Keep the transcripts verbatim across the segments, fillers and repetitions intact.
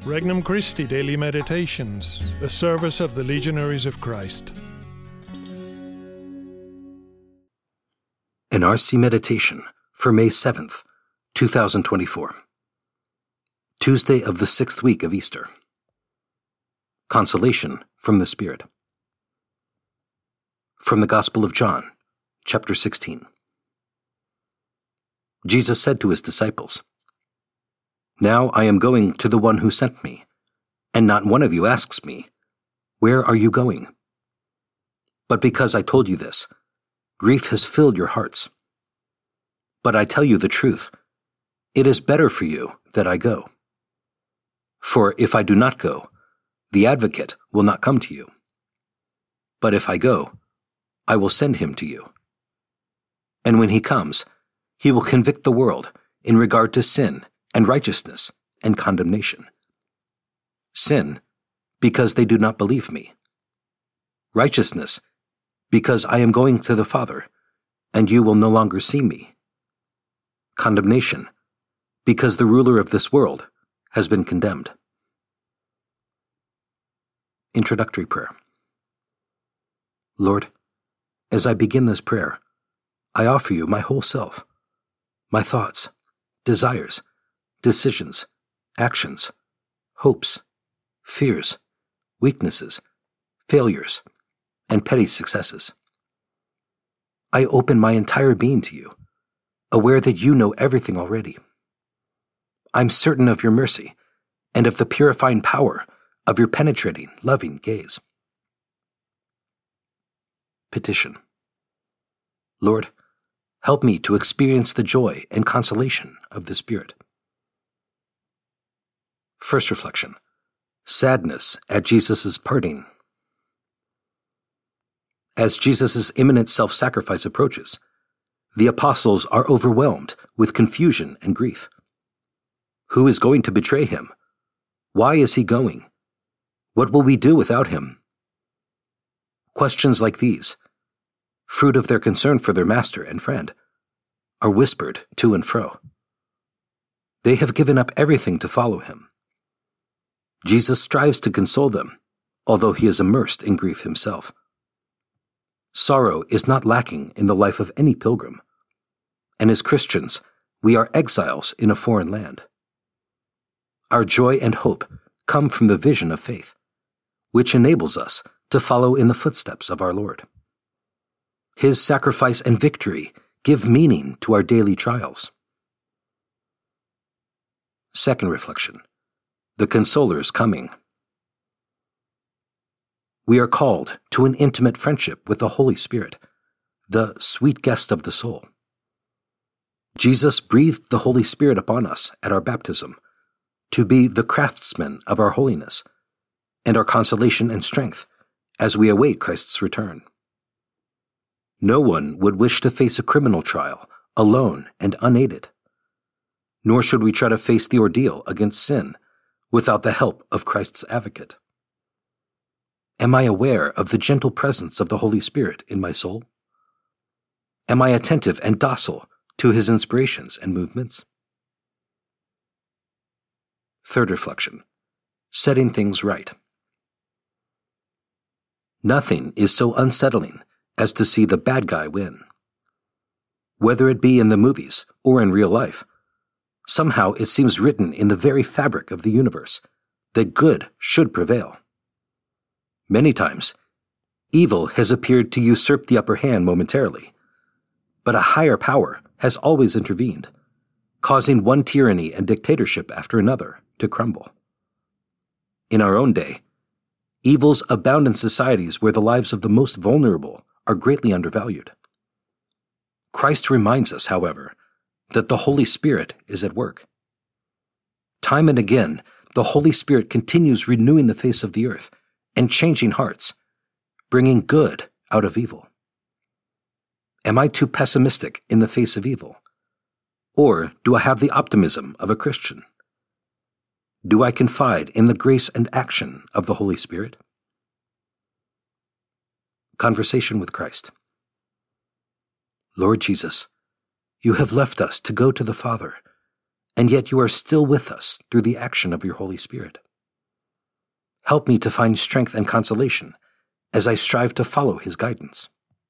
Regnum Christi Daily Meditations, the service of the Legionaries of Christ. An R C Meditation for May seventh, two thousand twenty-four. Tuesday of the sixth week of Easter. Consolation from the Spirit. From the Gospel of John, chapter sixteen. Jesus said to his disciples, "Now I am going to the one who sent me, and not one of you asks me, 'Where are you going?' But because I told you this, grief has filled your hearts. But I tell you the truth, it is better for you that I go. For if I do not go, the Advocate will not come to you. But if I go, I will send him to you. And when he comes, he will convict the world in regard to sin and righteousness and condemnation. Sin, because they do not believe me. Righteousness, because I am going to the Father, and you will no longer see me. Condemnation, because the ruler of this world has been condemned." Introductory Prayer. Lord, as I begin this prayer, I offer you my whole self, my thoughts, desires, decisions, actions, hopes, fears, weaknesses, failures, and petty successes. I open my entire being to you, aware that you know everything already. I'm certain of your mercy and of the purifying power of your penetrating, loving gaze. Petition. Lord, help me to experience the joy and consolation of the Spirit. First reflection. Sadness at Jesus' parting. As Jesus' imminent self-sacrifice approaches, the apostles are overwhelmed with confusion and grief. Who is going to betray him? Why is he going? What will we do without him? Questions like these, fruit of their concern for their master and friend, are whispered to and fro. They have given up everything to follow him. Jesus strives to console them, although he is immersed in grief himself. Sorrow is not lacking in the life of any pilgrim, and as Christians, we are exiles in a foreign land. Our joy and hope come from the vision of faith, which enables us to follow in the footsteps of our Lord. His sacrifice and victory give meaning to our daily trials. Second reflection. The Consoler's coming. We are called to an intimate friendship with the Holy Spirit, the sweet guest of the soul. Jesus breathed the Holy Spirit upon us at our baptism to be the craftsman of our holiness and our consolation and strength as we await Christ's return. No one would wish to face a criminal trial alone and unaided, nor should we try to face the ordeal against sin without the help of Christ's Advocate. Am I aware of the gentle presence of the Holy Spirit in my soul? Am I attentive and docile to his inspirations and movements? Third reflection. Setting things right. Nothing is so unsettling as to see the bad guy win. Whether it be in the movies or in real life, somehow it seems written in the very fabric of the universe that good should prevail. Many times, evil has appeared to usurp the upper hand momentarily, but a higher power has always intervened, causing one tyranny and dictatorship after another to crumble. In our own day, evils abound in societies where the lives of the most vulnerable are greatly undervalued. Christ reminds us, however, that the Holy Spirit is at work. Time and again, the Holy Spirit continues renewing the face of the earth and changing hearts, bringing good out of evil. Am I too pessimistic in the face of evil? Or do I have the optimism of a Christian? Do I confide in the grace and action of the Holy Spirit? Conversation with Christ. Lord Jesus, you have left us to go to the Father, and yet you are still with us through the action of your Holy Spirit. help me to find strength and consolation as I strive to follow His guidance.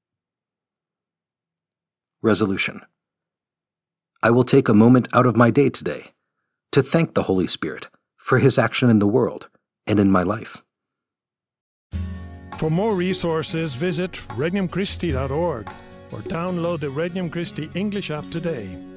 Resolution. I will take a moment out of my day today to thank the Holy Spirit for His action in the world and in my life. For more resources, visit regnum christi dot org or download the Regnum Christi English app today.